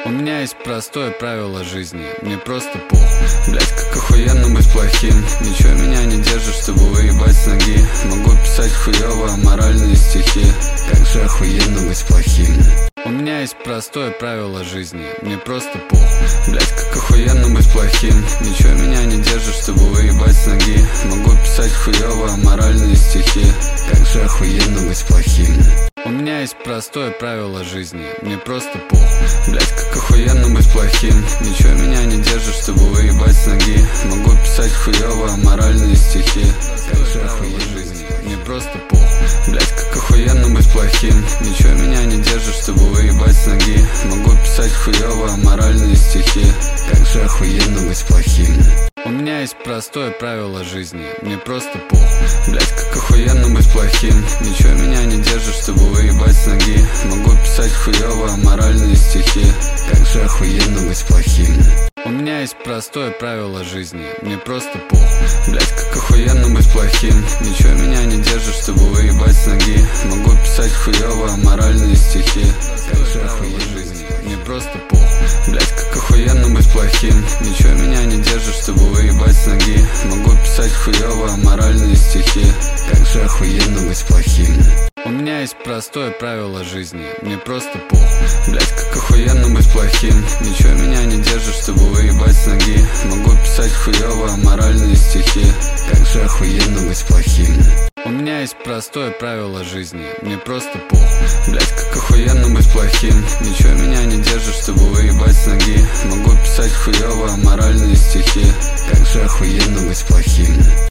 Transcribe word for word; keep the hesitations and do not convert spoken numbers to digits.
У меня есть простое правило жизни, мне просто похуй. Блять, как охуенно быть плохим. Ничего меня не держит, чтобы выебать с ноги. Могу писать хуёво аморальные стихи. Как же охуенно быть плохим. У меня есть простое правило жизни, мне просто похуй. Блять, как охуенно быть плохим. Ничего меня не держит, чтобы выебать с ноги. Могу писать хуёво аморальные стихи. Как же охуенно быть плохим. У меня есть простое правило жизни, мне просто похуй. Блять, как охуенно быть плохим. Ничего меня не держит, чтобы выебать с ноги. Могу писать хуёво аморальные стихи. Как же охуенно жизни, мне просто похуй. Блять, как охуенно быть плохим. Ничего меня не держит, чтобы выебать с ноги. Могу писать хуёво аморальные стихи. Как же охуенно быть плохим. У меня есть простое правило жизни, мне просто похуй. Блять, как охуенно быть плохим. Ничего меня не держит, чтобы выебать с ноги. Могу писать хуёво аморальные стихи. Как же охуенно быть плохим. У меня есть простое правило жизни, мне просто похуй. Блять, как охуенно быть плохим. Ничего меня не держит, чтобы выебать с ноги. Могу писать хуёво аморальные стихи. Как же охуенно жизни, мне просто похуй. Блять, как охуенно быть плохим. Ничего меня не держит, чтобы выебать с ноги. Могу писать хуёво аморальные стихи. Как же охуенно быть плохим. У меня есть простое правило жизни, мне просто похуй. Блять, как охуенно быть плохим. Ничего меня не держит, чтобы выебать с ноги. Могу писать хуёво аморальные стихи. Как же охуенно быть плохим. У меня есть простое правило жизни, мне просто похуй. Блять, как охуенно быть плохим. Ничего меня не держит, чтобы выебать с ноги. Могу писать хуёво аморальные стихи. Как же охуенно быть плохим.